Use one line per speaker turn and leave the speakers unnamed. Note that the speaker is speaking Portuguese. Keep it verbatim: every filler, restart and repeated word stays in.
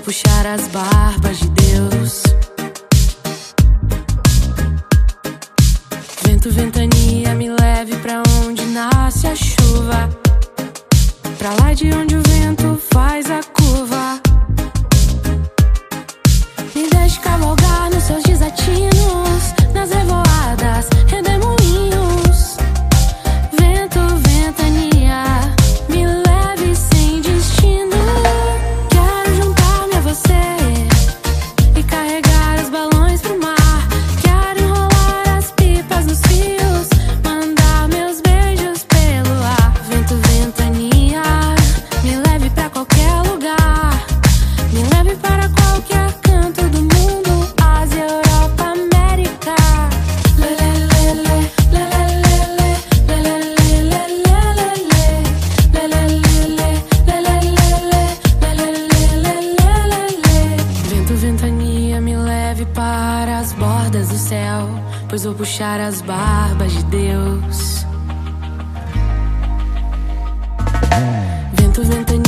puxar as barbas de Deus. Vento, ventania, me leve pra onde nasce a chuva, pra lá de onde o vento faz a curva. Me deixe cavalgar nos seus desatinos, nas revoadas, redemoinhos. Vento, ventania, me leve sem destino. Quero juntar-me a você e carregar os balões pro mar. Quero enrolar as pipas nos fios, mandar meus beijos pelo ar. Vento, ventania, me leve pra qualquer lugar, me leve para qualquer canto do mundo, Ásia, Europa, América. Vento, ventania, me leve para as bordas do céu, pois vou puxar as barbas de Deus. Vento, ventania.